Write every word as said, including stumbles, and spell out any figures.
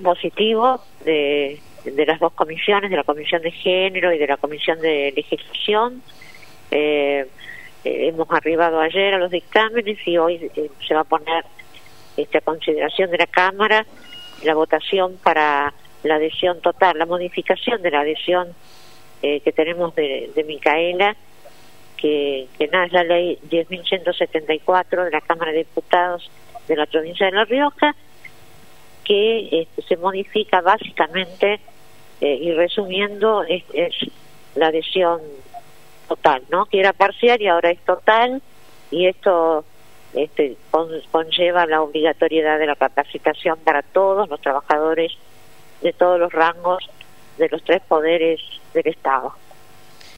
positivo de, de las dos comisiones, de la Comisión de Género y de la Comisión de Legislación. Eh, eh, hemos arribado ayer a los dictámenes y hoy eh, se va a poner este, a consideración de la Cámara la votación para la adhesión total, la modificación de la adhesión eh, que tenemos de, de Micaela, que, que nada, es la ley diez mil ciento setenta y cuatro de la Cámara de Diputados de la provincia de La Rioja, que este, se modifica básicamente eh, y resumiendo es, es la adhesión total, ¿no? Que era parcial y ahora es total, y esto este, con, conlleva la obligatoriedad de la capacitación para todos los trabajadores de todos los rangos de los tres poderes del Estado.